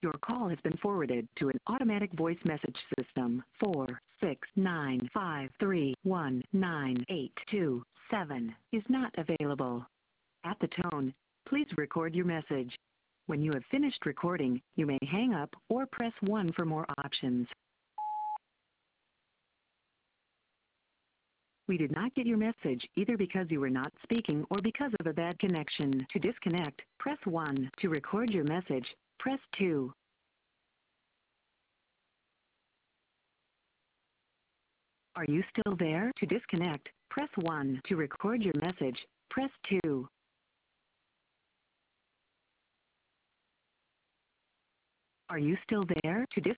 Your call has been forwarded to an automatic voice message system. 469531982 is not available. At the tone, please record your message. When you have finished recording, you may hang up or press 1 for more options. We did not get your message either because you were not speaking or because of a bad connection. To disconnect, press 1. To record your message, press 2. Are you still there? To disconnect, press 1. To record your message, press 2. Are you still there? To disconnect.